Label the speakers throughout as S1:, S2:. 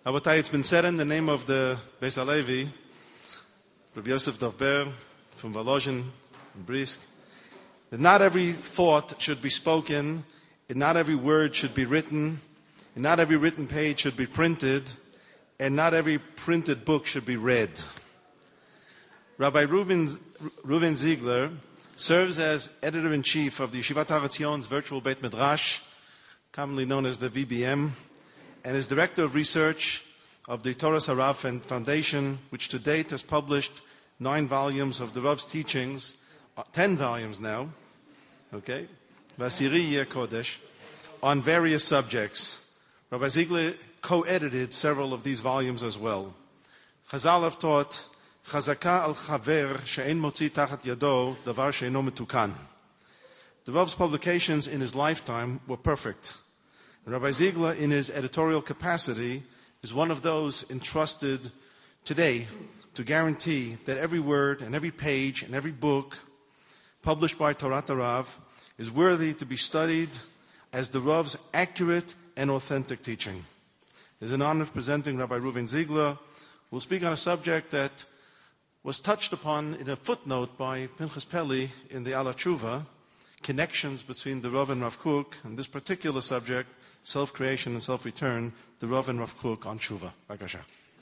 S1: Rabotai, it's been said in the name of the Beis Halevi, Rabbi Yosef Dovber from Volozhin and Brisk, that not every thought should be spoken, and not every word should be written, and not every written page should be printed, and not every printed book should be read. Rabbi Reuven Ziegler serves as editor-in-chief of the Yeshivat Har Etzion's Virtual Beit Midrash, commonly known as the VBM, and is director of research of the Torah Harav Foundation, which to date has published 9 volumes of the Rav's teachings, 10 volumes now, okay, Vasiri Yer Kodesh, on various subjects. Rabbi Ziegler co-edited several of these volumes as well. Chazal have taught, Chazaka al chaver she'en motzi tachat yado davar she'eno metukan. The Rav's publications in his lifetime were perfect. And Rabbi Ziegler, in his editorial capacity, is one of those entrusted today to guarantee that every word and every page and every book published by Torat HaRav is worthy to be studied as the Rav's accurate and authentic teaching. It is an honor presenting Rabbi Reuven Ziegler, who will speak on a subject that was touched upon in a footnote by Pinchas Peli in the Ala Tshuva, connections between the Rav and Rav Kook, and this particular subject, self-creation and self-return, the Rav and Rav Kook on Tshuva. Bakasha.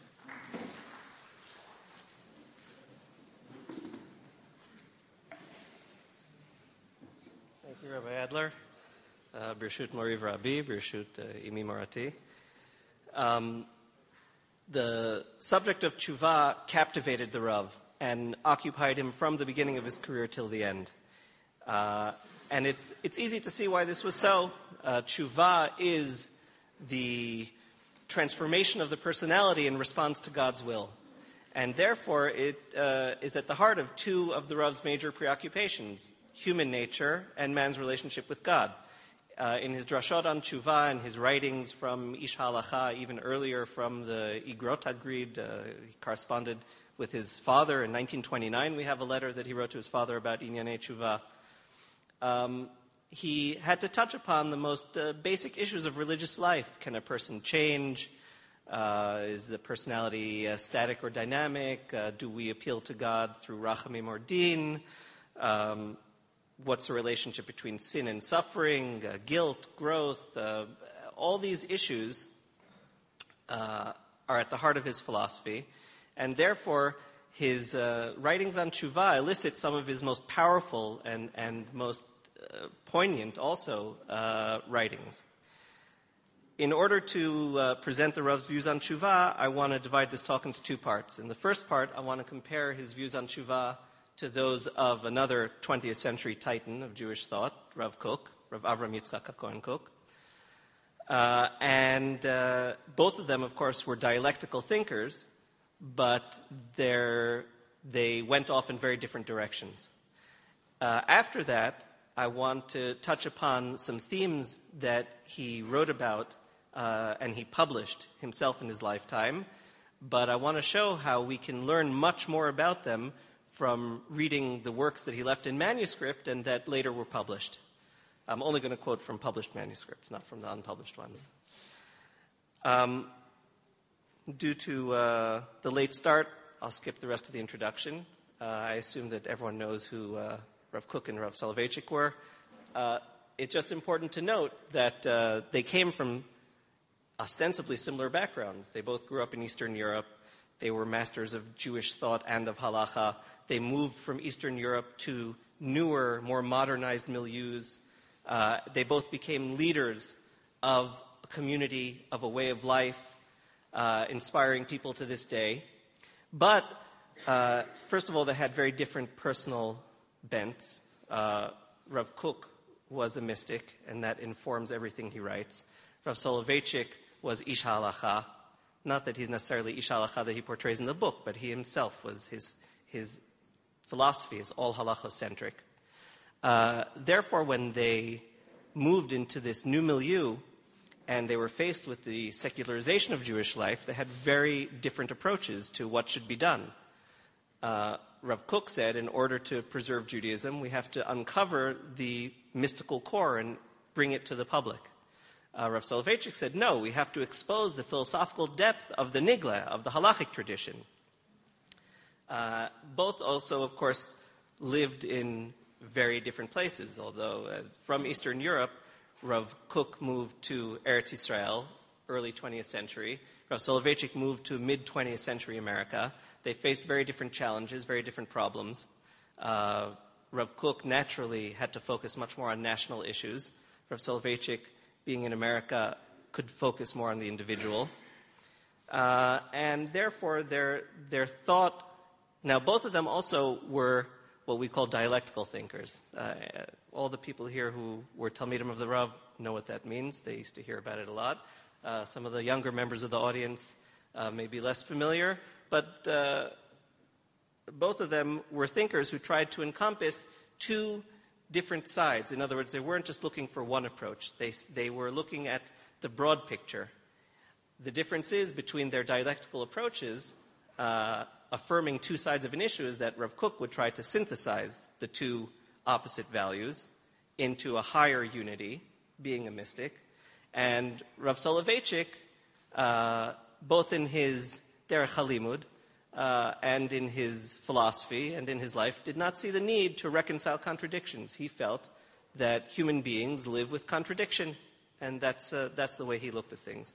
S2: Thank you, Rabbi Adler. Birshut Moriv Rabbi, Birshut Imi Morati. The subject of Tshuva captivated the Rav and occupied him from the beginning of his career till the end. And it's easy to see why this was so. Tshuva is the transformation of the personality in response to God's will. And therefore, it is at the heart of 2 of the Rav's major preoccupations, human nature and man's relationship with God. In his drashot on Tshuva and his writings from Ish HaHalacha, even earlier from the Igrot HaGrid, he corresponded with his father. In 1929, we have a letter that he wrote to his father about Inyanei Tshuva. He had to touch upon the most basic issues of religious life. Can a person change? Is the personality static or dynamic? Do we appeal to God through rachamim or din? What's the relationship between sin and suffering, guilt, growth? All these issues are at the heart of his philosophy, and therefore his writings on Tshuva elicit some of his most powerful and most poignant also writings. In order to present the Rav's views on Tshuva, I want to divide this talk into 2 parts. In the first part, I want to compare his views on Tshuva to those of another 20th century titan of Jewish thought, Rav Kook, Rav Avram Yitzchak HaKohen Kook. And both of them, of course, were dialectical thinkers, but they went off in very different directions. After that, I want to touch upon some themes that he wrote about and he published himself in his lifetime, but I want to show how we can learn much more about them from reading the works that he left in manuscript and that later were published. I'm only going to quote from published manuscripts, not from the unpublished ones. Due to the late start, I'll skip the rest of the introduction. I assume that everyone knows who Rav Kook and Rav Soloveitchik were. It's just important to note that they came from ostensibly similar backgrounds. They both grew up in Eastern Europe. They were masters of Jewish thought and of halacha. They moved from Eastern Europe to newer, more modernized milieus. They both became leaders of a community, of a way of life, inspiring people to this day. But, first of all, they had very different personal bents. Rav Kook was a mystic, and that informs everything he writes. Rav Soloveitchik was Ish HaHalacha. Not that he's necessarily Ish HaHalacha that he portrays in the book, but he himself was, his philosophy is all halacha-centric. Therefore, when they moved into this new milieu and they were faced with the secularization of Jewish life, they had very different approaches to what should be done. Rav Kook said, in order to preserve Judaism, we have to uncover the mystical core and bring it to the public. Rav Soloveitchik said, no, we have to expose the philosophical depth of the Nigla, of the halachic tradition. Both also, of course, lived in very different places, although from Eastern Europe, Rav Kook moved to Eretz Yisrael, early 20th century. Rav Soloveitchik moved to mid-20th century America. They faced very different challenges, very different problems. Rav Kook naturally had to focus much more on national issues. Rav Soloveitchik, being in America, could focus more on the individual. And therefore, their thought... Now, both of them also were what we call dialectical thinkers. All the people here who were Talmidim of the Rav know what that means. They used to hear about it a lot. Some of the younger members of the audience may be less familiar, but both of them were thinkers who tried to encompass two different sides. In other words, they weren't just looking for one approach. They were looking at the broad picture. The difference is between their dialectical approaches, affirming two sides of an issue, is that Rav Kook would try to synthesize the two opposite values into a higher unity, being a mystic. And Rav Soloveitchik, both in his Derech HaLimud and in his philosophy and in his life, did not see the need to reconcile contradictions. He felt that human beings live with contradiction, and that's the way he looked at things.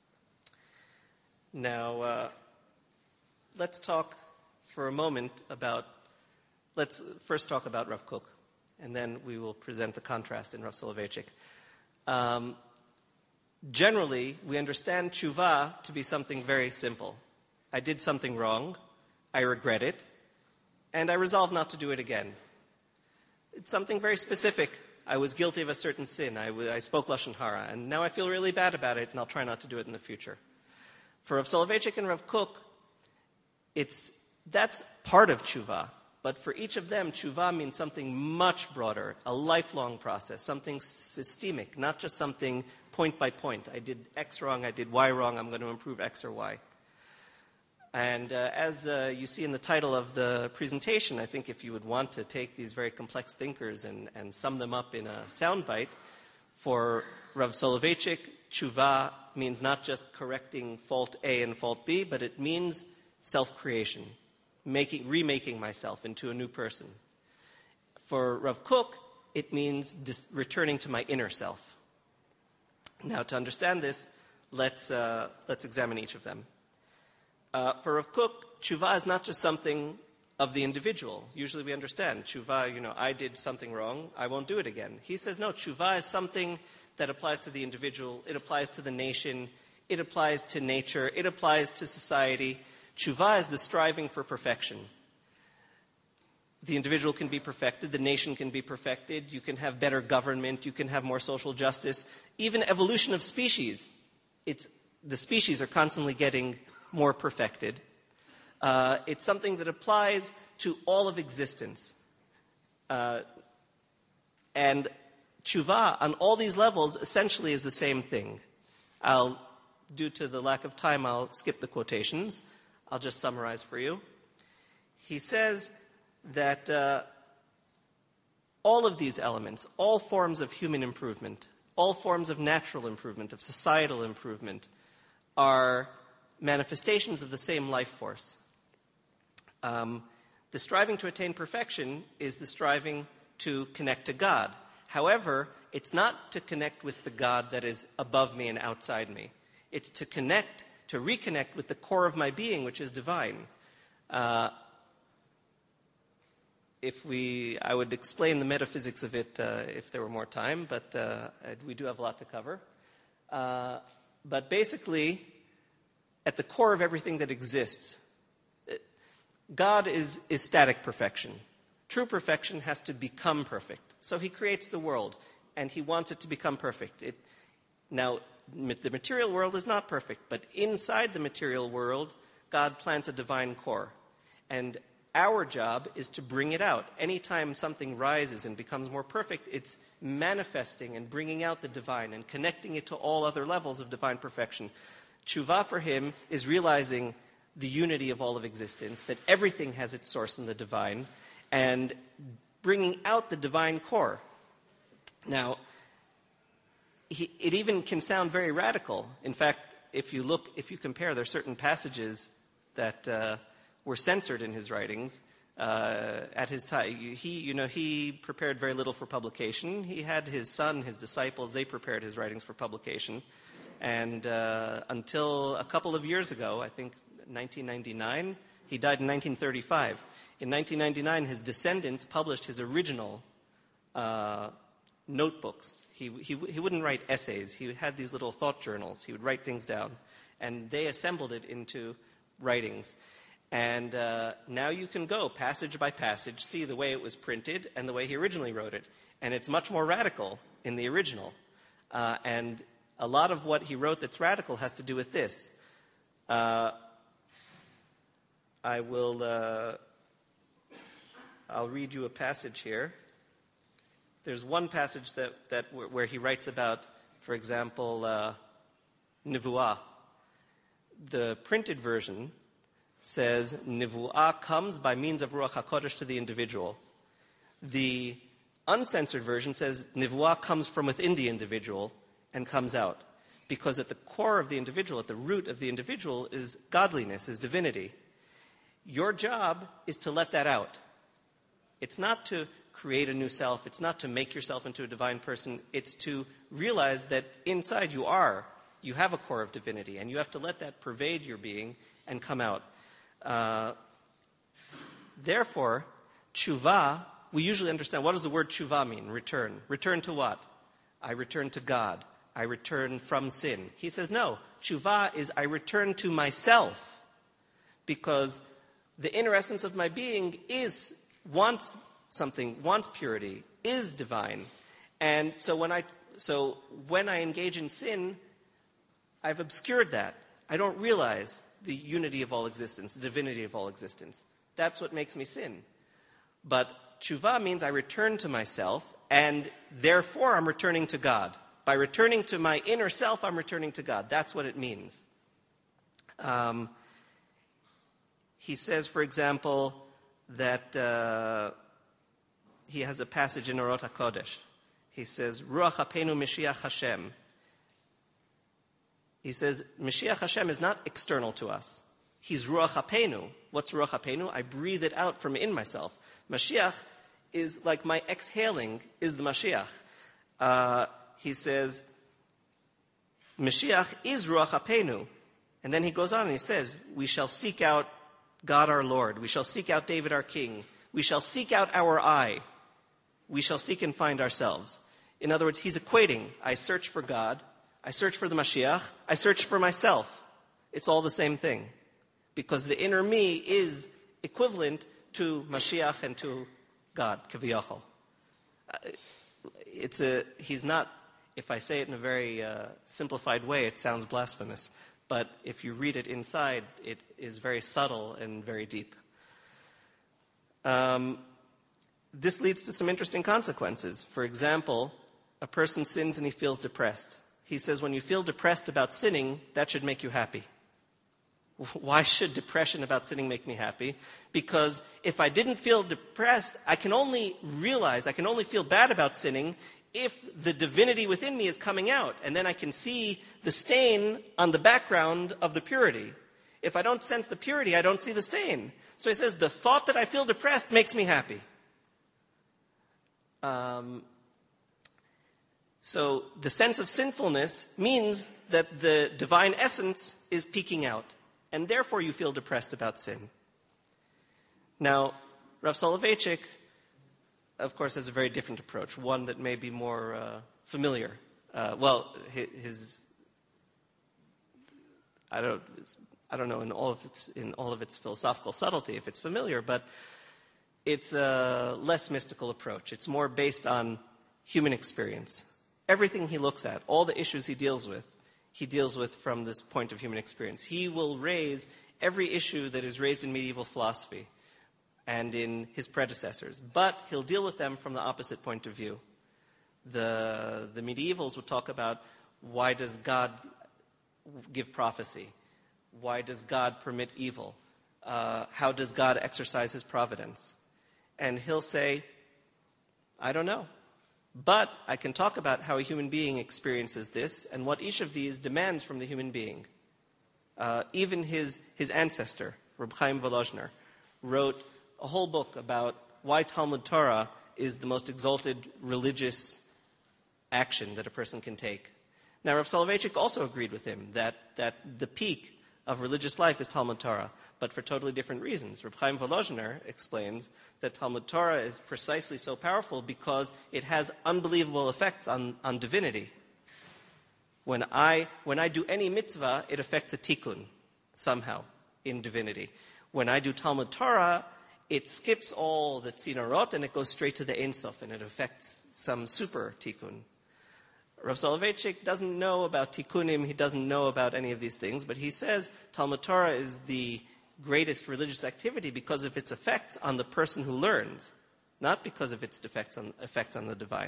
S2: Now, let's talk for a moment about... Let's first talk about Rav Kook, and then we will present the contrast in Rav Soloveitchik. Generally, we understand tshuva to be something very simple. I did something wrong, I regret it, and I resolve not to do it again. It's something very specific. I was guilty of a certain sin. I spoke Lashon Hara, and now I feel really bad about it, and I'll try not to do it in the future. For Rav Soloveitchik and Rav Kook, that's part of tshuva. But for each of them, tshuva means something much broader, a lifelong process, something systemic, not just something point by point. I did X wrong, I did Y wrong, I'm going to improve X or Y. And as you see in the title of the presentation, I think if you would want to take these very complex thinkers and sum them up in a soundbite, for Rav Soloveitchik, tshuva means not just correcting fault A and fault B, but it means self-creation, remaking myself into a new person. For Rav Kook, it means returning to my inner self. Now, to understand this, let's examine each of them. For Rav Kook, tshuva is not just something of the individual. Usually we understand tshuva, I did something wrong, I won't do it again. He says, no, tshuva is something that applies to the individual, it applies to the nation, it applies to nature, it applies to society. Tshuva is the striving for perfection. The individual can be perfected, the nation can be perfected, you can have better government, you can have more social justice, even evolution of species. The species are constantly getting more perfected. It's something that applies to all of existence. And tshuva, on all these levels, essentially is the same thing. Due to the lack of time, I'll skip the quotations. I'll just summarize for you. He says that all of these elements, all forms of human improvement, all forms of natural improvement, of societal improvement, are manifestations of the same life force. The striving to attain perfection is the striving to connect to God. However, it's not to connect with the God that is above me and outside me. It's to reconnect with the core of my being, which is divine. I would explain the metaphysics of it if there were more time, but we do have a lot to cover. But basically, at the core of everything that exists, God is static perfection. True perfection has to become perfect. So he creates the world, and he wants it to become perfect. Now, the material world is not perfect, but inside the material world, God plants a divine core. And our job is to bring it out. Anytime something rises and becomes more perfect, it's manifesting and bringing out the divine and connecting it to all other levels of divine perfection. Tshuva for him is realizing the unity of all of existence, that everything has its source in the divine, and bringing out the divine core. Now, it even can sound very radical. In fact, if you compare, there are certain passages that were censored in his writings at his time. He prepared very little for publication. He had his son, his disciples, they prepared his writings for publication. And until a couple of years ago, I think 1999, he died in 1935. In 1999, his descendants published his original notebooks. He wouldn't write essays. He had these little thought journals. He would write things down. And they assembled it into writings. And now you can go passage by passage, see the way it was printed and the way he originally wrote it. And it's much more radical in the original. And a lot of what he wrote that's radical has to do with this. I'll read you a passage here. There's one passage where he writes about, for example, Nivuah. The printed version says Nivuah comes by means of Ruach HaKodesh to the individual. The uncensored version says Nivuah comes from within the individual and comes out. Because at the core of the individual, at the root of the individual, is godliness, is divinity. Your job is to let that out. It's not to create a new self. It's not to make yourself into a divine person. It's to realize that inside you have a core of divinity, and you have to let that pervade your being and come out. Therefore, tshuva, we usually understand, what does the word tshuva mean? Return. Return to what? I return to God. I return from sin. He says, no, tshuva is I return to myself, because the inner essence of my being wants something, wants purity, is divine. And so when I engage in sin, I've obscured that. I don't realize the unity of all existence, the divinity of all existence. That's what makes me sin. But tshuva means I return to myself, and therefore I'm returning to God. By returning to my inner self, I'm returning to God. That's what it means. He says, for example, that he has a passage in Orot HaKodesh. He says, Ruach HaPeinu Mashiach Hashem. He says, Mashiach Hashem is not external to us. He's Ruach HaPeinu. What's Ruach HaPeinu? I breathe it out from in myself. Mashiach is like my exhaling is the Mashiach. He says, Mashiach is Ruach HaPeinu. And then he goes on and he says, we shall seek out God our Lord. We shall seek out David our King. We shall seek out our I. We shall seek and find ourselves. In other words, he's equating, I search for God, I search for the Mashiach, I search for myself. It's all the same thing. Because the inner me is equivalent to Mashiach and to God, Kaviyachal. He's not, if I say it in a very simplified way, it sounds blasphemous. But if you read it inside, it is very subtle and very deep. This leads to some interesting consequences. For example, a person sins and he feels depressed. He says, when you feel depressed about sinning, that should make you happy. Why should depression about sinning make me happy? Because if I didn't feel depressed, I can only feel bad about sinning if the divinity within me is coming out. And then I can see the stain on the background of the purity. If I don't sense the purity, I don't see the stain. So he says, the thought that I feel depressed makes me happy. So the sense of sinfulness means that the divine essence is peeking out. And therefore you feel depressed about sin. Now, Rav Soloveitchik, of course, has a very different approach, one that may be more familiar. I don't know in all of its philosophical subtlety if it's familiar, but it's a less mystical approach. It's more based on human experience. Everything he looks at, all the issues he deals with from this point of human experience. He will raise every issue that is raised in medieval philosophy and in his predecessors, but he'll deal with them from the opposite point of view. The medievals would talk about, why does God give prophecy? Why does God permit evil? How does God exercise his providence? And he'll say, I don't know. But I can talk about how a human being experiences this and what each of these demands from the human being. Even his ancestor, Reb Chaim Volozhner, wrote a whole book about why Talmud Torah is the most exalted religious action that a person can take. Now, Rav Soloveitchik also agreed with him that the peak of religious life is Talmud Torah, but for totally different reasons. Reb Chaim Volozhner explains that Talmud Torah is precisely so powerful because it has unbelievable effects on divinity. When I do any mitzvah, it affects a tikkun somehow in divinity. When I do Talmud Torah, it skips all the tzinarot and it goes straight to the Ein Sof and it affects some super tikkun. Rav Soloveitchik doesn't know about tikkunim, he doesn't know about any of these things, but he says Talmud Torah is the greatest religious activity because of its effects on the person who learns, not because of its effects on the divine.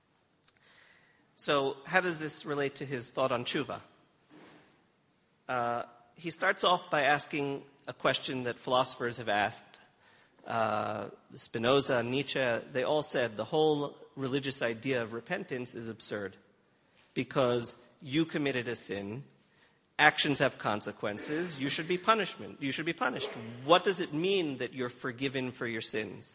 S2: So how does this relate to his thought on tshuva? He starts off by asking a question that philosophers have asked. Spinoza, Nietzsche, they all said the whole religious idea of repentance is absurd because you committed a sin, actions have consequences, you should be punished. What does it mean that you're forgiven for your sins?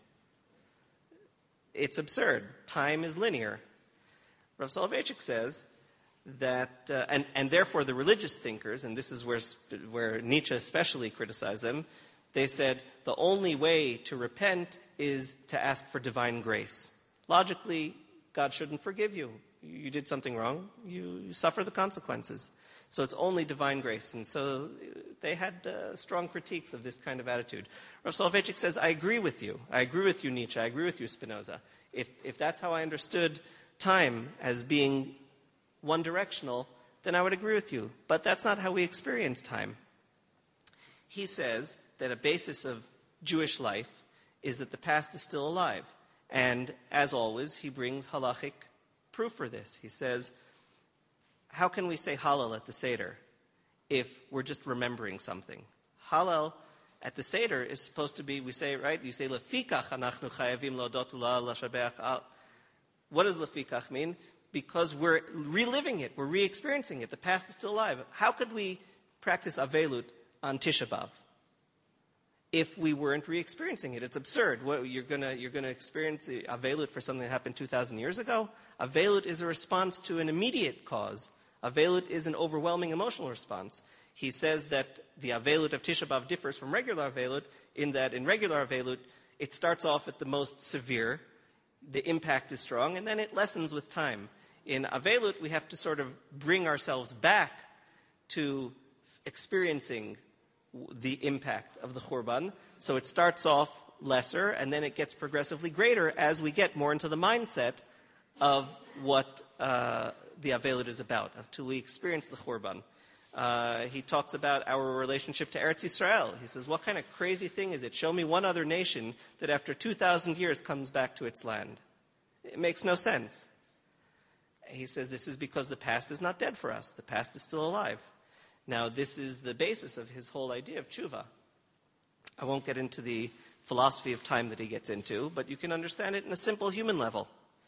S2: It's absurd. Time is linear. Rav Soloveitchik says that, and therefore the religious thinkers, and this is where Nietzsche especially criticized them, they said the only way to repent is to ask for divine grace. Logically, God shouldn't forgive you. You did something wrong, you suffer the consequences. So it's only divine grace. And so they had strong critiques of this kind of attitude. Rav Soloveitchik says, I agree with you. I agree with you, Nietzsche. I agree with you, Spinoza. If that's how I understood time as being one-directional, then I would agree with you. But that's not how we experience time. He says that a basis of Jewish life is that the past is still alive. And as always, he brings halachic proof for this. He says, how can we say Hallel at the Seder if we're just remembering something? Hallel at the Seder is supposed to be, we say, right? You say, Lefikach anachnu chayavim lodot u'lashabeach al. What does lefikach mean? Because we're reliving it, we're re-experiencing it. The past is still alive. How could we practice Avelut on Tisha B'Av if we weren't re-experiencing it? It's absurd. What, you're going to experience Avelut for something that happened 2,000 years ago? Avelut is a response to an immediate cause. Avelut is an overwhelming emotional response. He says that the Avelut of Tisha B'Av differs from regular Avelut in that in regular Avelut, it starts off at the most severe, the impact is strong, and then it lessens with time. In Avelut, we have to sort of bring ourselves back to experiencing the impact of the Churban. So it starts off lesser, and then it gets progressively greater as we get more into the mindset of what the Avelut is about, until we experience the Churban. He talks about our relationship to Eretz Yisrael. He says, what kind of crazy thing is it? Show me one other nation that after 2,000 years comes back to its land. It makes no sense. He says this is because the past is not dead for us. The past is still alive. Now, this is the basis of his whole idea of tshuva. I won't get into the philosophy of time that he gets into, but you can understand it in a simple human level.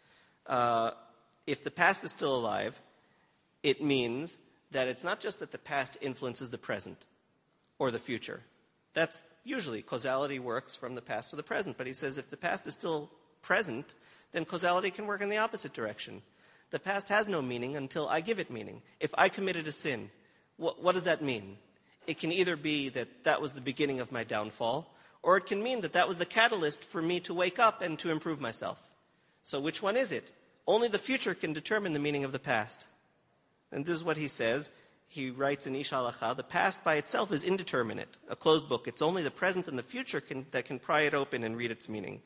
S2: If the past is still alive, it means that it's not just that the past influences the present or the future. That's usually causality works from the past to the present. But he says if the past is still present, then causality can work in the opposite direction. The past has no meaning until I give it meaning. If I committed a sin, what does that mean? It can either be that that was the beginning of my downfall, or it can mean that that was the catalyst for me to wake up and to improve myself. So which one is it? Only the future can determine the meaning of the past. And this is what he says. He writes in Ish Halacha, the past by itself is indeterminate, a closed book. It's only the present and the future that can pry it open and read its meaning.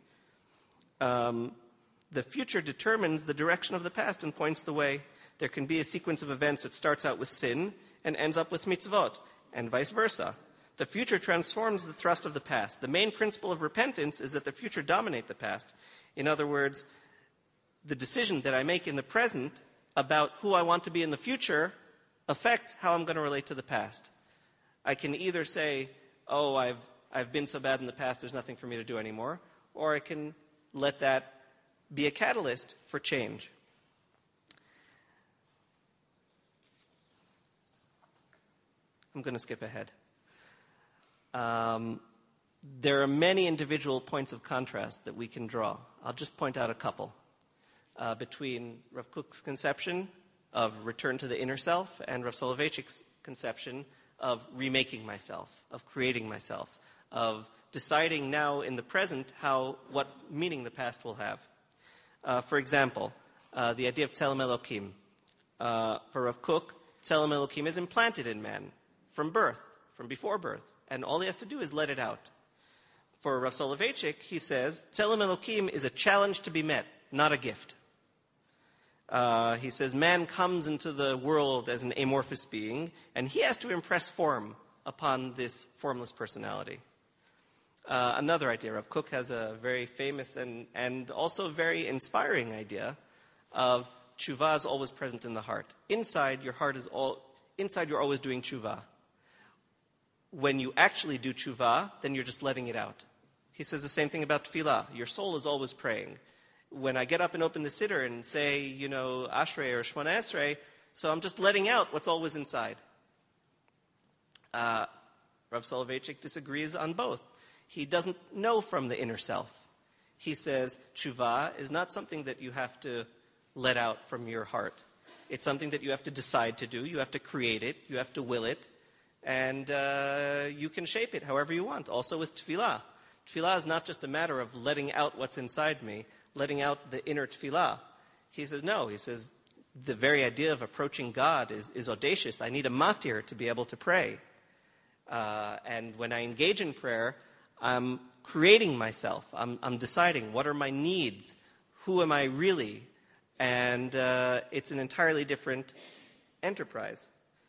S2: The future determines the direction of the past and points the way. There can be a sequence of events that starts out with sin and ends up with mitzvot, and vice versa. The future transforms the thrust of the past. The main principle of repentance is that the future dominate the past. In other words, the decision that I make in the present about who I want to be in the future affects how I'm going to relate to the past. I can either say, oh, I've been so bad in the past, there's nothing for me to do anymore, or I can let that be a catalyst for change. I'm going to skip ahead. There are many individual points of contrast that we can draw. I'll just point out a couple. Between Rav Kook's conception of return to the inner self and Rav Soloveitchik's conception of remaking myself, of creating myself, of deciding now in the present what meaning the past will have. For example, the idea of Tzelem Elokim. For Rav Kook, Tzelem Elokim is implanted in man from birth, from before birth, and all he has to do is let it out. For Rav Soloveitchik, he says, Tzelem Elokim is a challenge to be met, not a gift. He says man comes into the world as an amorphous being, and he has to impress form upon this formless personality. Another idea, Rav Kook has a very famous and also very inspiring idea of tshuva is always present in the heart. Inside you're always doing tshuva. When you actually do tshuva, then you're just letting it out. He says the same thing about tefillah. Your soul is always praying. When I get up and open the siddur and say, Ashrei or Shmona Esrei, so I'm just letting out what's always inside. Rav Soloveitchik disagrees on both. He doesn't know from the inner self. He says tshuva is not something that you have to let out from your heart. It's something that you have to decide to do. You have to create it. You have to will it. And you can shape it however you want. Also with tefillah. Tefillah is not just a matter of letting out what's inside me, letting out the inner tefillah. He says, no. He says, the very idea of approaching God is audacious. I need a matir to be able to pray. And when I engage in prayer, I'm creating myself. I'm deciding what are my needs, who am I really, and it's an entirely different enterprise.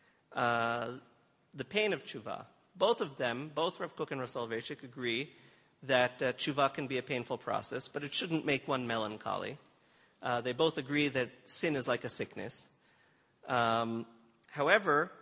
S2: The pain of tshuva. Both of them, both Rav Kook and Rav Soloveitchik, agree that tshuva can be a painful process, but it shouldn't make one melancholy. They both agree that sin is like a sickness. However,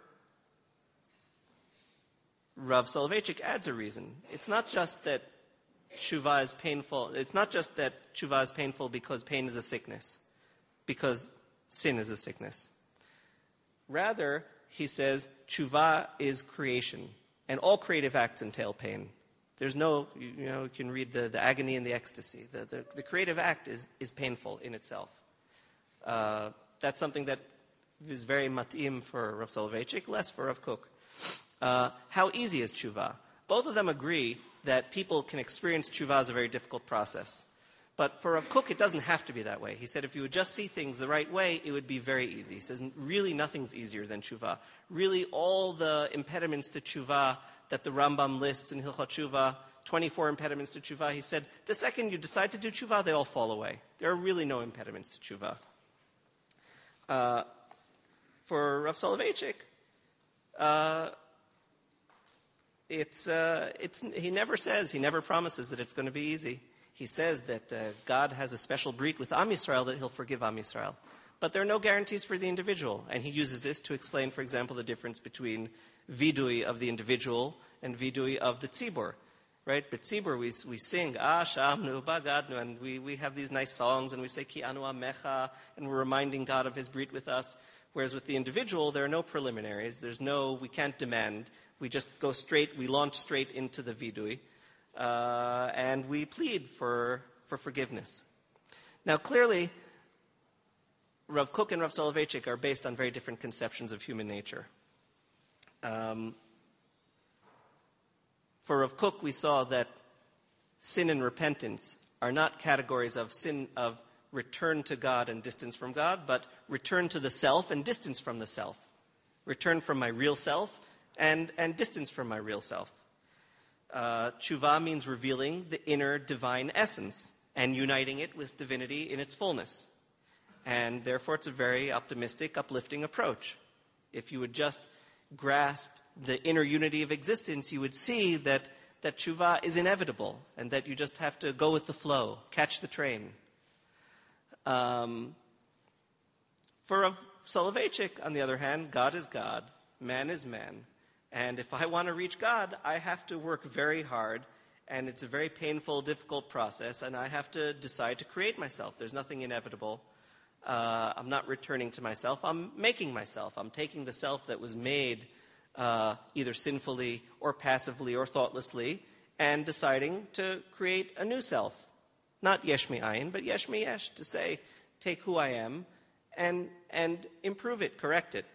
S2: Rav Soloveitchik adds a reason. It's not just that tshuva is painful. It's not just that tshuva is painful because pain is a sickness, because sin is a sickness. Rather, he says, tshuva is creation, and all creative acts entail pain. There's no, you can read the agony and the ecstasy. The creative act is painful in itself. That's something that is very matim for Rav Soloveitchik, less for Rav Kook. How easy is tshuva? Both of them agree that people can experience tshuva as a very difficult process. But for Rav Kook, it doesn't have to be that way. He said if you would just see things the right way, it would be very easy. He says really nothing's easier than tshuva. Really all the impediments to tshuva that the Rambam lists in Hilchot Tshuva, 24 impediments to tshuva, he said the second you decide to do tshuva, they all fall away. There are really no impediments to tshuva. For Rav Soloveitchik, he never promises that it's going to be easy. He says that God has a special brit with Am Yisrael that he'll forgive Am Yisrael. But there are no guarantees for the individual. And he uses this to explain, for example, the difference between vidui of the individual and vidui of the tzibur. Right? But tzibur, we sing, Shamnu, Bagadnu, and we have these nice songs, and we say, Ki anu amecha, and we're reminding God of his brit with us. Whereas with the individual, there are no preliminaries. We can't demand. We just we launch straight into the vidui. And we plead for forgiveness. Now, clearly, Rav Kook and Rav Soloveitchik are based on very different conceptions of human nature. For Rav Kook, we saw that sin and repentance are not categories of sin of return to God and distance from God, but return to the self and distance from the self. Return from my real self and distance from my real self. Tshuva means revealing the inner divine essence and uniting it with divinity in its fullness. And therefore, it's a very optimistic, uplifting approach. If you would just grasp the inner unity of existence, you would see that tshuva is inevitable and that you just have to go with the flow, catch the train. For Rav Soloveitchik, on the other hand, God is God, man is man. And if I want to reach God, I have to work very hard and it's a very painful, difficult process, and I have to decide to create myself. There's nothing inevitable. I'm not returning to myself. I'm making myself. I'm taking the self that was made either sinfully or passively or thoughtlessly and deciding to create a new self. Not yesh mi ayin, but yesh mi yesh, to say, take who I am and improve it, correct it.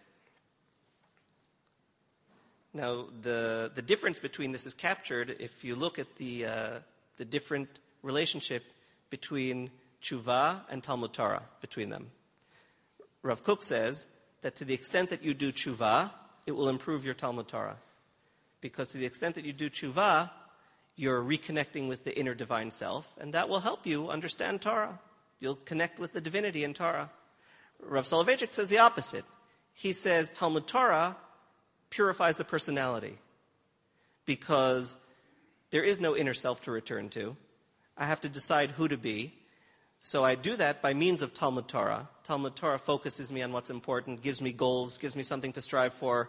S2: Now, the difference between this is captured if you look at the different relationship between tshuva and Talmud Torah, between them. Rav Kook says that to the extent that you do tshuva, it will improve your Talmud Torah. Because to the extent that you do tshuva, you're reconnecting with the inner divine self, and that will help you understand Torah. You'll connect with the divinity in Torah. Rav Soloveitchik says the opposite. He says Talmud Torah purifies the personality because there is no inner self to return to. I have to decide who to be. So I do that by means of Talmud Torah. Talmud Torah focuses me on what's important, gives me goals, gives me something to strive for.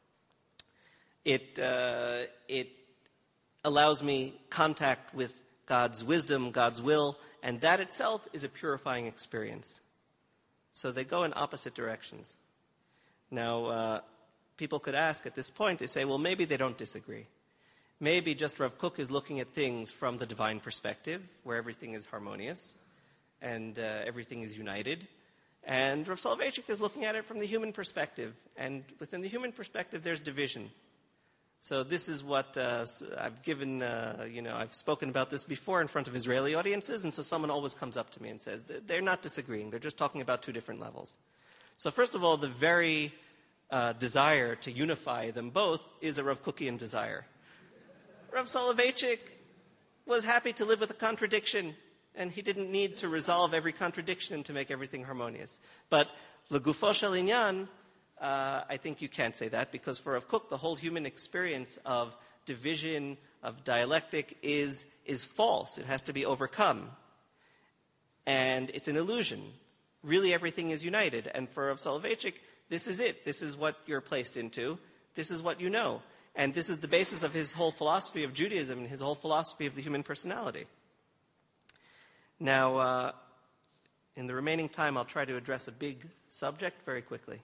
S2: It allows me contact with God's wisdom, God's will, and that itself is a purifying experience. So they go in opposite directions. Now, people could ask at this point, they say, well, maybe they don't disagree. Maybe just Rav Kook is looking at things from the divine perspective, where everything is harmonious and everything is united. And Rav Soloveitchik is looking at it from the human perspective. And within the human perspective, there's division. So this is what I've given, I've spoken about this before in front of Israeli audiences, and so someone always comes up to me and says, they're not disagreeing, they're just talking about two different levels. So first of all, the very desire to unify them both is a Rav Kookian desire. Rav Soloveitchik was happy to live with a contradiction, and he didn't need to resolve every contradiction to make everything harmonious. But legufo shel inyan, I think you can't say that, because for Rav Kook, the whole human experience of division, of dialectic is false. It has to be overcome. And it's an illusion. Really, everything is united. And for Rav Soloveitchik, this is it. This is what you're placed into. This is what you know. And this is the basis of his whole philosophy of Judaism and his whole philosophy of the human personality. Now, in the remaining time, I'll try to address a big subject very quickly.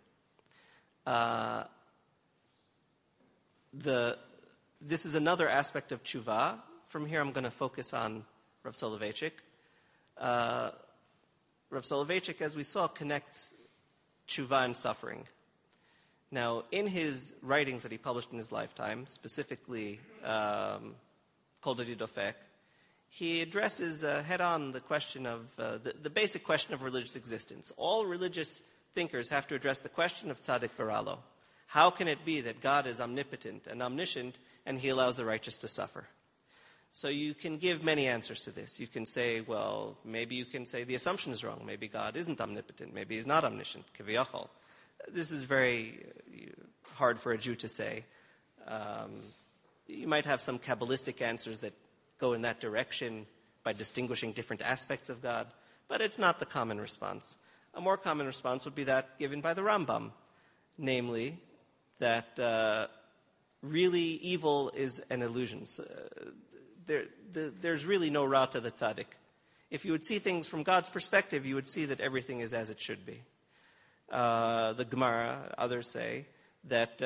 S2: This is another aspect of tshuva. From here, I'm going to focus on Rav Soloveitchik. Rav Soloveitchik, as we saw, connects tshuva and suffering. Now, in his writings that he published in his lifetime, specifically Kol Dodi Dofek, he addresses head-on the question of the basic question of religious existence. All religious thinkers have to address the question of tzaddik v'ralo. How can it be that God is omnipotent and omniscient and he allows the righteous to suffer? So you can give many answers to this. You can say, well, maybe you can say the assumption is wrong. Maybe God isn't omnipotent. Maybe he's not omniscient. Kiviyachol. This is very hard for a Jew to say. You might have some Kabbalistic answers that go in that direction by distinguishing different aspects of God, but it's not the common response. A more common response would be that given by the Rambam, namely that really evil is an illusion. There's really no ra to the tzaddik. If you would see things from God's perspective, you would see that everything is as it should be. The Gemara, others say, that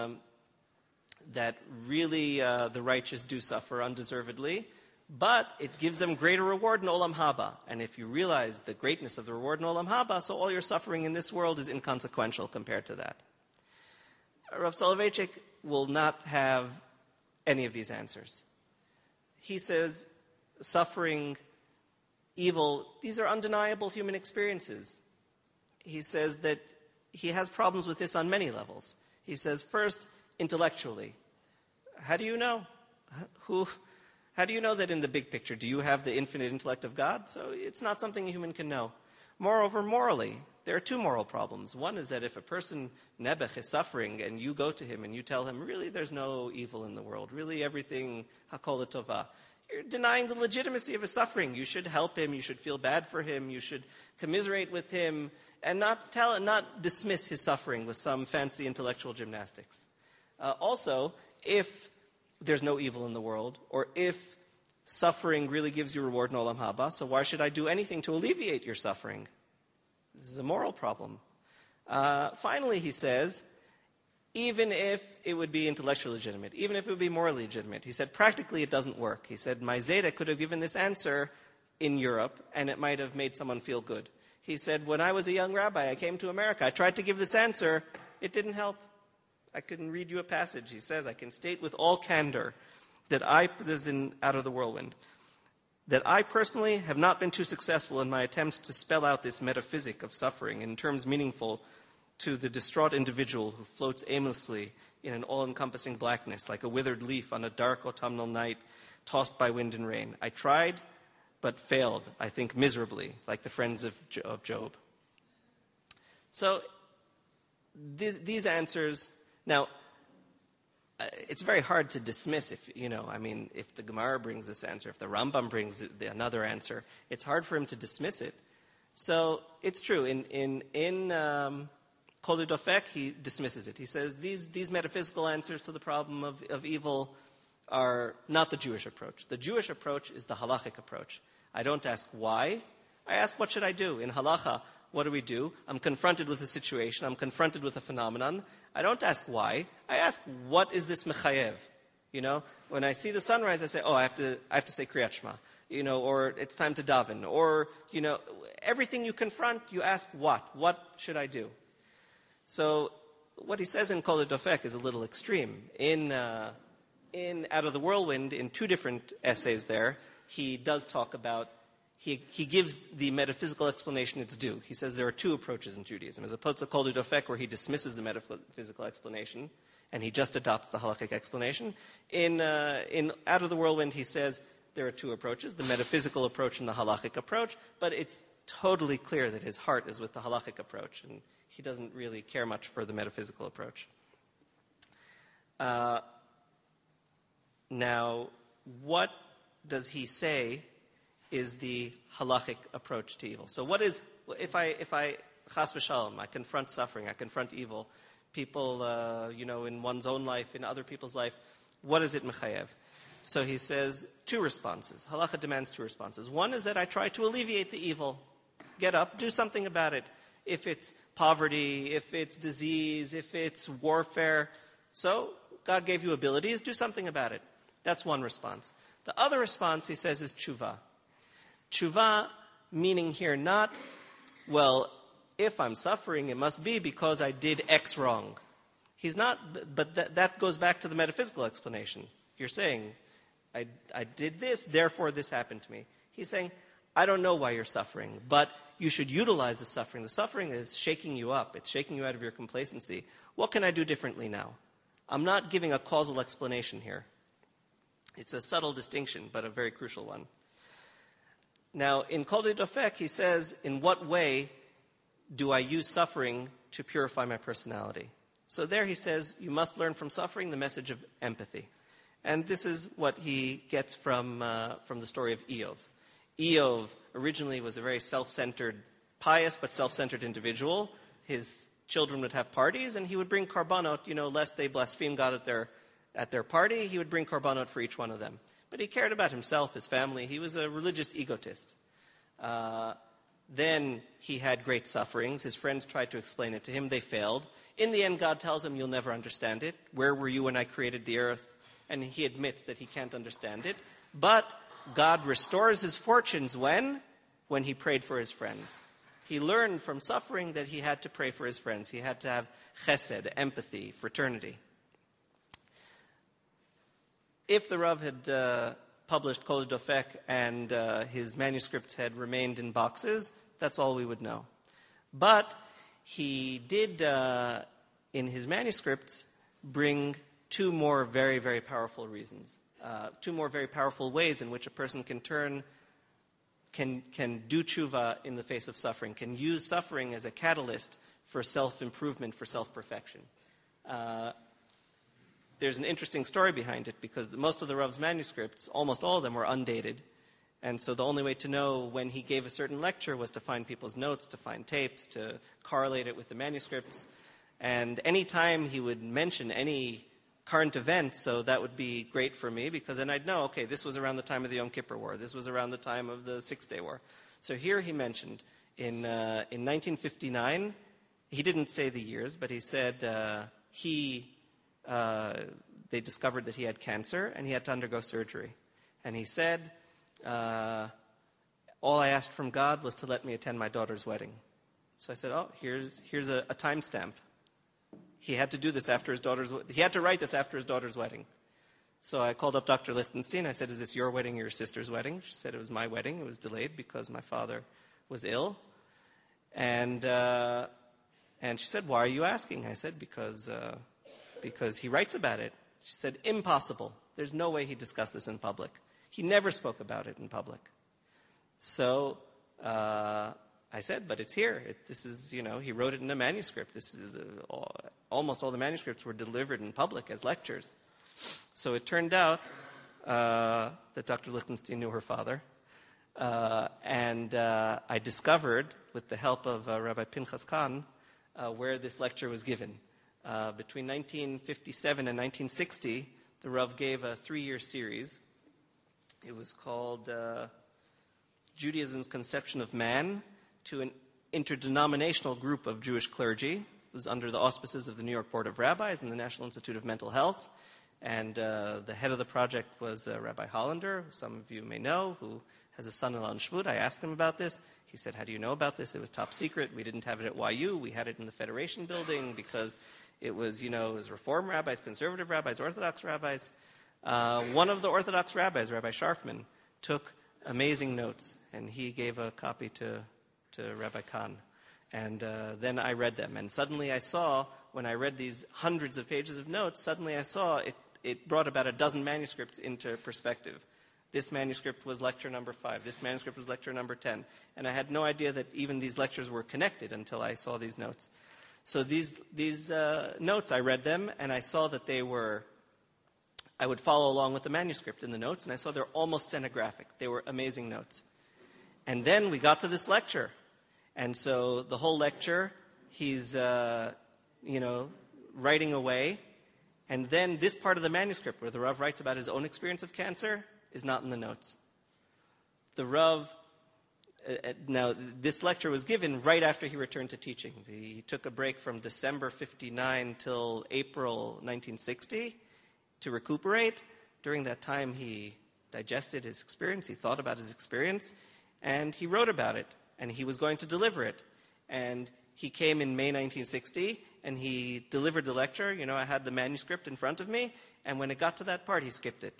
S2: really the righteous do suffer undeservedly, but it gives them greater reward in Olam Haba. And if you realize the greatness of the reward in Olam Haba, so all your suffering in this world is inconsequential compared to that. Rav Soloveitchik will not have any of these answers. He says suffering, evil, these are undeniable human experiences. He says that he has problems with this on many levels. He says, first, intellectually. How do you know? How do you know that in the big picture? Do you have the infinite intellect of God? So it's not something a human can know. Moreover, morally, there are two moral problems. One is that if a person, Nebuch, is suffering and you go to him and you tell him, really, there's no evil in the world. Really, everything, hakol tova. You're denying the legitimacy of his suffering. You should help him. You should feel bad for him. You should commiserate with him and not dismiss his suffering with some fancy intellectual gymnastics. Also, if there's no evil in the world, or if Suffering really gives you reward in Olam Haba, so why should I do anything to alleviate your suffering? This is a moral problem. Finally, he says, even if it would be intellectually legitimate, even if it would be morally legitimate, he said, practically it doesn't work. He said, my Zeta could have given this answer in Europe, and it might have made someone feel good. He said, when I was a young rabbi, I came to America. I tried to give this answer. It didn't help. I couldn't read you a passage. He says, I can state with all candor that this is in Out of the Whirlwind, that I personally have not been too successful in my attempts to spell out this metaphysic of suffering in terms meaningful to the distraught individual who floats aimlessly in an all-encompassing blackness like a withered leaf on a dark autumnal night tossed by wind and rain. I tried, but failed, I think, miserably, like the friends of Job. So these answers, now, it's very hard to dismiss if the Gemara brings this answer, if the Rambam brings another answer, it's hard for him to dismiss it. So it's true. In Kol Dofek, he dismisses it. He says these metaphysical answers to the problem of evil are not the Jewish approach. The Jewish approach is the halachic approach. I don't ask why. I ask, what should I do? In halacha, what do? I'm confronted with a situation. I'm confronted with a phenomenon. I don't ask why. I ask, what is this mechayev? When I see the sunrise, I say, I have to say Kriyat Shema. Or it's time to daven. Or, everything you confront, you ask what? What should I do? So what he says in Kol Dofek is a little extreme. In Out of the Whirlwind, in two different essays there, he does talk about, he gives the metaphysical explanation its due. He says there are two approaches in Judaism, as opposed to Kol Dofek, where he dismisses the metaphysical explanation and he just adopts the halakhic explanation. In Out of the Whirlwind, he says there are two approaches, the metaphysical approach and the halakhic approach, but it's totally clear that his heart is with the halakhic approach, and he doesn't really care much for the metaphysical approach. Now, what does he say is the halachic approach to evil? So what is, if I chas v'shalom, I confront suffering, I confront evil, people, in one's own life, in other people's life, what is it mechayev? So he says two responses. Halacha demands two responses. One is that I try to alleviate the evil. Get up, do something about it. If it's poverty, if it's disease, if it's warfare. So God gave you abilities, do something about it. That's one response. The other response, he says, is tshuva. Tshuva, meaning here not, if I'm suffering, it must be because I did X wrong. He's not, but that goes back to the metaphysical explanation. You're saying, I did this, therefore this happened to me. He's saying, I don't know why you're suffering, but you should utilize the suffering. The suffering is shaking you up. It's shaking you out of your complacency. What can I do differently now? I'm not giving a causal explanation here. It's a subtle distinction, but a very crucial one. Now, in Kol Dofek, he says, in what way do I use suffering to purify my personality? So there he says, you must learn from suffering the message of empathy. And this is what he gets from the story of Eov. Eov originally was a very self-centered, pious but self-centered individual. His children would have parties, and he would bring karbanot, lest they blaspheme God at their party. He would bring karbanot for each one of them. But he cared about himself, his family. He was a religious egotist. Then he had great sufferings. His friends tried to explain it to him. They failed. In the end, God tells him, you'll never understand it. Where were you when I created the earth? And he admits that he can't understand it. But God restores his fortunes when he prayed for his friends. He learned from suffering that he had to pray for his friends. He had to have chesed, empathy, fraternity. If the Rav had published Kol Dofek and his manuscripts had remained in boxes, that's all we would know. But he did, in his manuscripts, bring two more very, very powerful reasons. Two more very powerful ways in which a person can do tshuva in the face of suffering, can use suffering as a catalyst for self-improvement, for self-perfection. There's an interesting story behind it, because most of the Rav's manuscripts, almost all of them, were undated. And so the only way to know when he gave a certain lecture was to find people's notes, to find tapes, to correlate it with the manuscripts. And any time he would mention any current event, so that would be great for me because then I'd know, okay, this was around the time of the Yom Kippur War. This was around the time of the Six-Day War. So here he mentioned in 1959, he didn't say the years, but he said they discovered that he had cancer and he had to undergo surgery. And he said, all I asked from God was to let me attend my daughter's wedding. So I said, oh, here's a timestamp. He had to do this after he had to write this after his daughter's wedding. So I called up Dr. Lichtenstein. I said, is this your wedding or your sister's wedding? She said it was my wedding. It was delayed because my father was ill. And she said, why are you asking? I said, because he writes about it. She said, impossible. There's no way he discussed this in public. He never spoke about it in public. So I said, but it's here. This is, he wrote it in a manuscript. This is almost all the manuscripts were delivered in public as lectures. So it turned out that Dr. Lichtenstein knew her father. And I discovered, with the help of Rabbi Pinchas Kahn, where this lecture was given. Between 1957 and 1960, the Rav gave a 3-year series. It was called Judaism's Conception of Man to an interdenominational group of Jewish clergy. It was under the auspices of the New York Board of Rabbis and the National Institute of Mental Health. And the head of the project was Rabbi Hollander, who some of you may know, who has a son-in-law in Shvut. I asked him about this. He said, how do you know about this? It was top secret. We didn't have it at YU. We had it in the Federation building because it was, it was Reform rabbis, conservative rabbis, Orthodox rabbis. One of the Orthodox rabbis, Rabbi Sharfman, took amazing notes, and he gave a copy to Rabbi Kahn. And then I read them. And suddenly I saw, when I read these hundreds of pages of notes, suddenly I saw it brought about a dozen manuscripts into perspective. This manuscript was lecture number 5. This manuscript was lecture number 10. And I had no idea that even these lectures were connected until I saw these notes. So these notes, I read them, and I saw that I would follow along with the manuscript in the notes, and I saw they're almost stenographic. They were amazing notes. And then we got to this lecture. And so the whole lecture, he's, writing away. And then this part of the manuscript, where the Rav writes about his own experience of cancer, is not in the notes. The Rav, now this lecture was given right after he returned to teaching. He took a break from December 59 till April 1960 to recuperate. During that time, he digested his experience, he thought about his experience, and he wrote about it, and he was going to deliver it. And he came in May 1960, and he delivered the lecture. I had the manuscript in front of me, and when it got to that part, he skipped it.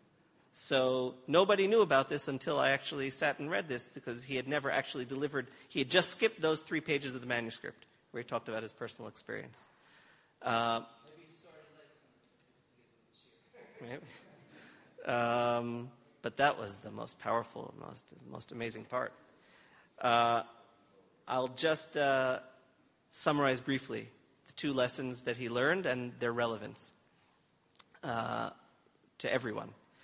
S2: So nobody knew about this until I actually sat and read this, because he had never actually delivered. He had just skipped those 3 pages of the manuscript where he talked about his personal experience. Maybe he started maybe. But that was the most powerful, most amazing part. I'll just summarize briefly the 2 lessons that he learned and their relevance to everyone.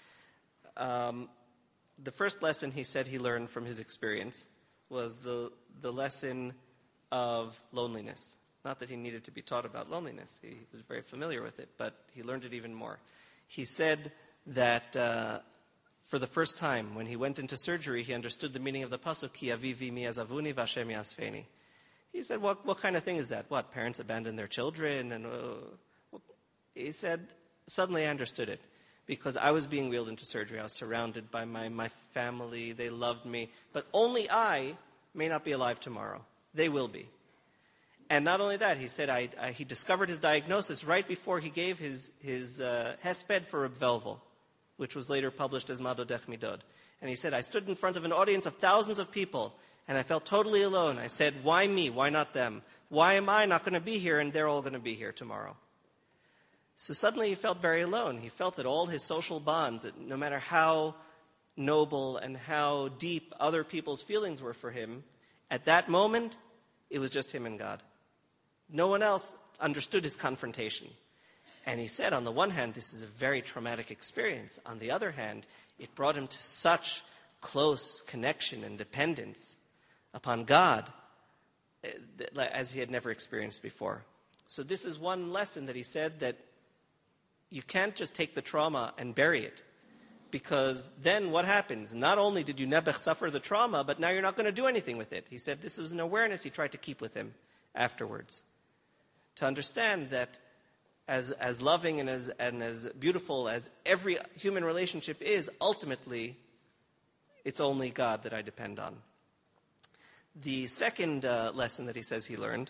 S2: The first lesson he said he learned from his experience was the lesson of loneliness. Not that he needed to be taught about loneliness. He was very familiar with it, but he learned it even more. He said that for the first time, when he went into surgery, he understood the meaning of the pasuk, Ki avivi mi azavuni v'Hashem yasfeni. He said, what kind of thing is that? What, parents abandon their children? And he said, suddenly I understood it. Because I was being wheeled into surgery. I was surrounded by my family. They loved me. But only I may not be alive tomorrow. They will be. And not only that, he said he discovered his diagnosis right before he gave his hesped for Reb Velvel, which was later published as Madodech Midod. And he said, I stood in front of an audience of thousands of people, and I felt totally alone. I said, why me? Why not them? Why am I not going to be here, and they're all going to be here tomorrow? So suddenly he felt very alone. He felt that all his social bonds, no matter how noble and how deep other people's feelings were for him, at that moment, it was just him and God. No one else understood his confrontation. And he said, on the one hand, this is a very traumatic experience. On the other hand, it brought him to such close connection and dependence upon God as he had never experienced before. So this is one lesson that he said, that you can't just take the trauma and bury it. Because then what happens? Not only did Nebuch suffer the trauma, but now you're not going to do anything with it. He said this was an awareness he tried to keep with him afterwards. To understand that as loving and as beautiful as every human relationship is, ultimately, it's only God that I depend on. The second lesson that he says he learned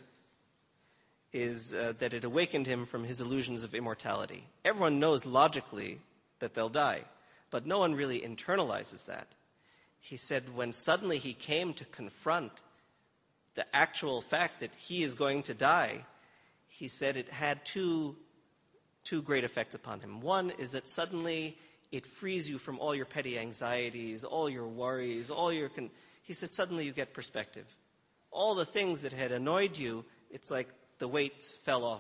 S2: is that it awakened him from his illusions of immortality. Everyone knows logically that they'll die, but no one really internalizes that. He said when suddenly he came to confront the actual fact that he is going to die, he said it had two great effects upon him. One is that suddenly it frees you from all your petty anxieties, all your worries, he said suddenly you get perspective. All the things that had annoyed you, it's like the weights fell off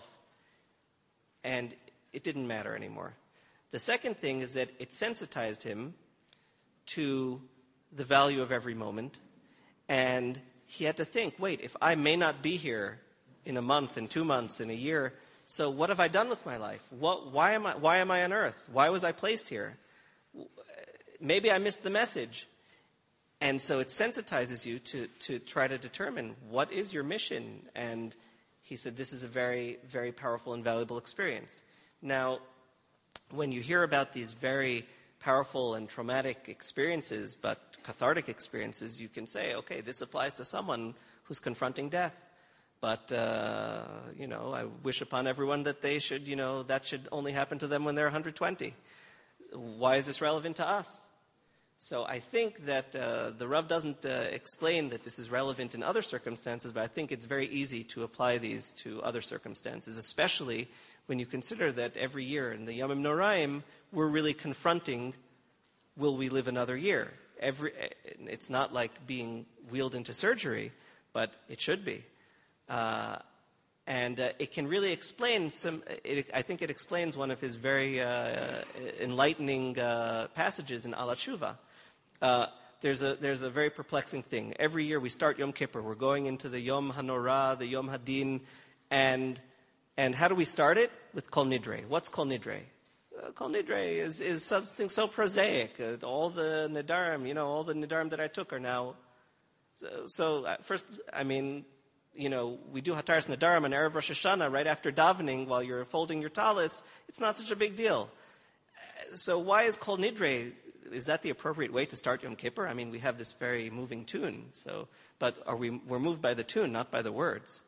S2: and it didn't matter anymore. The second thing is that it sensitized him to the value of every moment, and he had to think, wait, if I may not be here in a month, in 2 months, in a year, so what have I done with my life? Why am I on earth? Why was I placed here? Maybe I missed the message. And so it sensitizes you to try to determine what is your mission. And he said this is a very, very powerful and valuable experience. Now, when you hear about these very powerful and traumatic experiences, but cathartic experiences, you can say, okay, this applies to someone who's confronting death. But, I wish upon everyone that they should, that should only happen to them when they're 120. Why is this relevant to us? So I think that the Rav doesn't explain that this is relevant in other circumstances, but I think it's very easy to apply these to other circumstances, especially when you consider that every year in the Yomim Noraim, we're really confronting, will we live another year? It's not like being wheeled into surgery, but it should be. And it can really explain I think it explains one of his very enlightening passages in Al HaTshuva. There's a very perplexing thing. Every year we start Yom Kippur. We're going into the Yom HaNorah, the Yom HaDin, and how do we start it? With Kol Nidre. What's Kol Nidre? Kol Nidre is something so prosaic. All the Nidarim, all the Nidarim that I took are now. So first, we do Hataras Nadarim on Erev Rosh Hashanah right after davening while you're folding your talis. It's not such a big deal. So why is Kol Nidre? Is that the appropriate way to start Yom Kippur? We have this very moving tune. But we're moved by the tune, not by the words.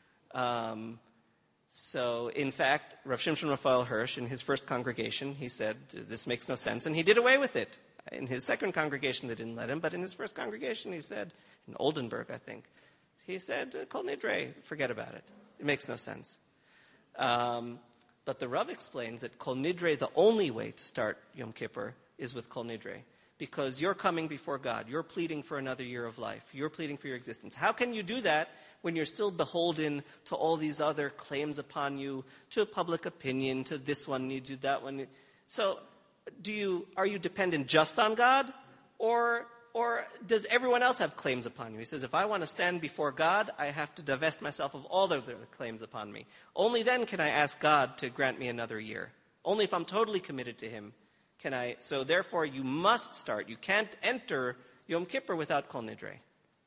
S2: So, in fact, Rav Shimshon Raphael Hirsch, in his first congregation, he said, this makes no sense, and he did away with it. In his second congregation, they didn't let him, but in his first congregation, he said, in Oldenburg, I think, he said, Kol Nidre, forget about it. It makes no sense. But the Rav explains that Kol Nidre, the only way to start Yom Kippur, is with Kol Nidre. Because you're coming before God. You're pleading for another year of life. You're pleading for your existence. How can you do that when you're still beholden to all these other claims upon you, to public opinion, to this one needs you, that one? So are you dependent just on God? Or does everyone else have claims upon you? He says, if I want to stand before God, I have to divest myself of all the claims upon me. Only then can I ask God to grant me another year. Only if I'm totally committed to Him can I. So therefore, you must start. You can't enter Yom Kippur without Kol Nidre.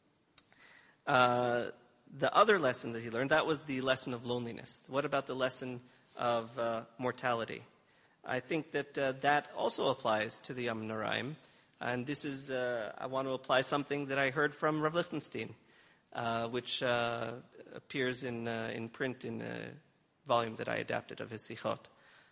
S2: The other lesson that he learned, that was the lesson of loneliness. What about the lesson of mortality? I think that that also applies to the Yom Noraim. And this is, I want to apply something that I heard from Rav Lichtenstein, which appears in print in a volume that I adapted of his Sichot.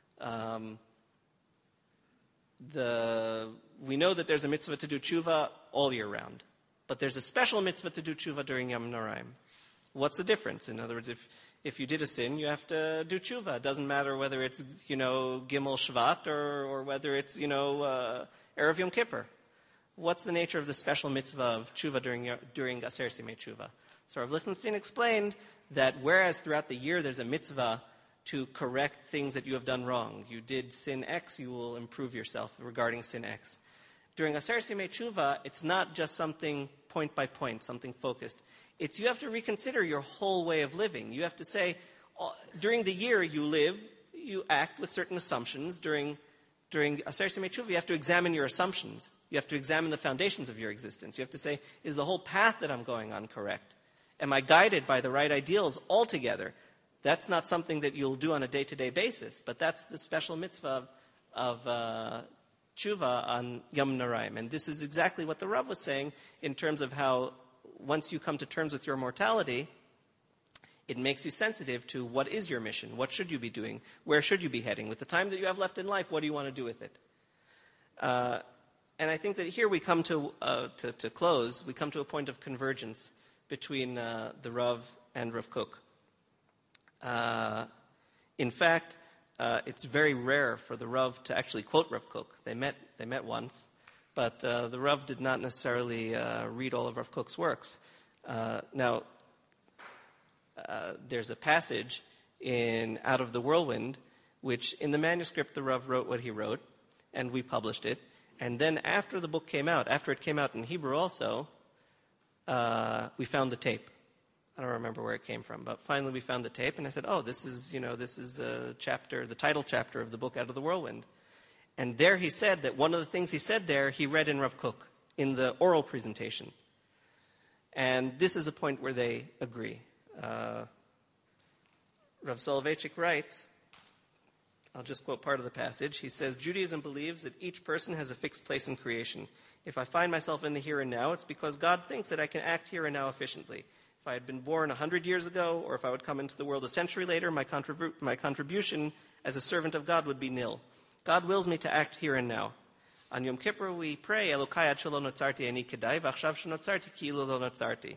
S2: We know that there's a mitzvah to do tshuva all year round, but there's a special mitzvah to do tshuva during Yom Noraim. What's the difference? In other words, if you did a sin, you have to do tshuva. It doesn't matter whether it's Gimel Shvat or whether it's Erev Yom Kippur. What's the nature of the special mitzvah of tshuva during Aseret Yemei Tshuva? So Rav Lichtenstein explained that whereas throughout the year there's a mitzvah to correct things that you have done wrong. You did sin X, you will improve yourself regarding sin X. During Aseret Yemei Tshuva, it's not just something point by point, something focused. It's you have to reconsider your whole way of living. You have to say, during the year you live, you act with certain assumptions during Aser Simei Tshuva. You have to examine your assumptions. You have to examine the foundations of your existence. You have to say, is the whole path that I'm going on correct? Am I guided by the right ideals altogether? That's not something that you'll do on a day-to-day basis, but that's the special mitzvah of tshuva on Yom Naraim. And this is exactly what the Rav was saying in terms of how once you come to terms with your mortality, it makes you sensitive to what is your mission, what should you be doing, where should you be heading. With the time that you have left in life, what do you want to do with it? And I think that here we come to close, we come to a point of convergence between the Rav and Rav Kook. In fact, it's very rare for the Rav to actually quote Rav Kook. They met once, but the Rav did not necessarily read all of Rav Kook's works. Now, there's a passage in Out of the Whirlwind, which in the manuscript the Rav wrote what he wrote, and we published it. And then after the book came out, after it came out in Hebrew also, we found the tape. I don't remember where it came from, but finally we found the tape, and I said, oh, this is a chapter, the title chapter of the book Out of the Whirlwind. And there he said that one of the things he said there, he read in Rav Kook, in the oral presentation. And this is a point where they agree. Rav Soloveitchik writes, I'll just quote part of the passage. He says, Judaism believes that each person has a fixed place in creation. If I find myself in the here and now, it's because God thinks that I can act here and now efficiently. If I had been born 100 years ago, or if I would come into the world a century later, my contribution as a servant of God would be nil. God wills me to act here and now. On Yom Kippur we pray, Elokai ad shelo notzarti ani kedai, v'achshav shenotzarti ki'ilu lo notzarti.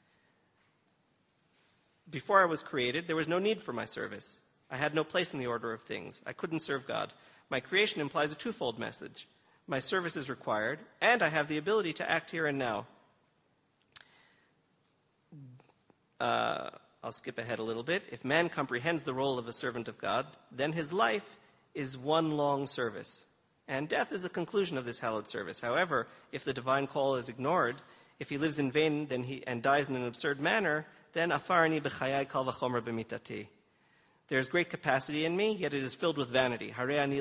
S2: Before I was created, there was no need for my service. I had no place in the order of things. I couldn't serve God. My creation implies a twofold message. My service is required, and I have the ability to act here and now. I'll skip ahead a little bit. If man comprehends the role of a servant of God, then his life is one long service. And death is the conclusion of this hallowed service. However, if the divine call is ignored, if he lives in vain and dies in an absurd manner, then afarni b'chayai kal v'chomer b'mitati. There is great capacity in me, yet it is filled with vanity.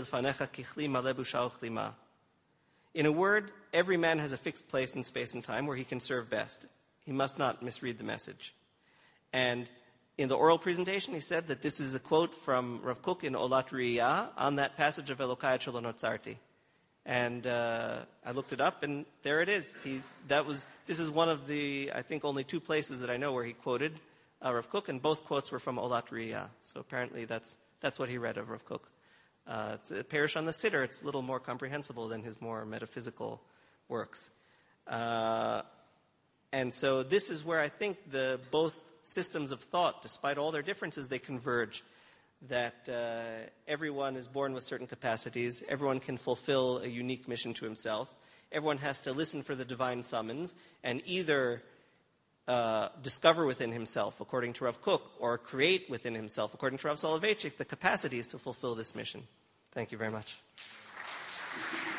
S2: In a word, every man has a fixed place in space and time where he can serve best. He must not misread the message. And in the oral presentation, he said that this is a quote from Rav Kook in Olat Riyah on that passage of Elokai ad shelo notzarti. And I looked it up, and there it is. This is one of the, I think, only two places that I know where he quoted Rav Kook, and both quotes were from Olat Riyah. So apparently that's what he read of Rav Kook. It's a Parish on the Siddur. It's a little more comprehensible than his more metaphysical works. And so this is where I think both systems of thought, despite all their differences, they converge. That everyone is born with certain capacities. Everyone can fulfill a unique mission to himself. Everyone has to listen for the divine summons and either discover within himself, according to Rav Kook, or create within himself, according to Rav Soloveitchik, the capacities to fulfill this mission. Thank you very much.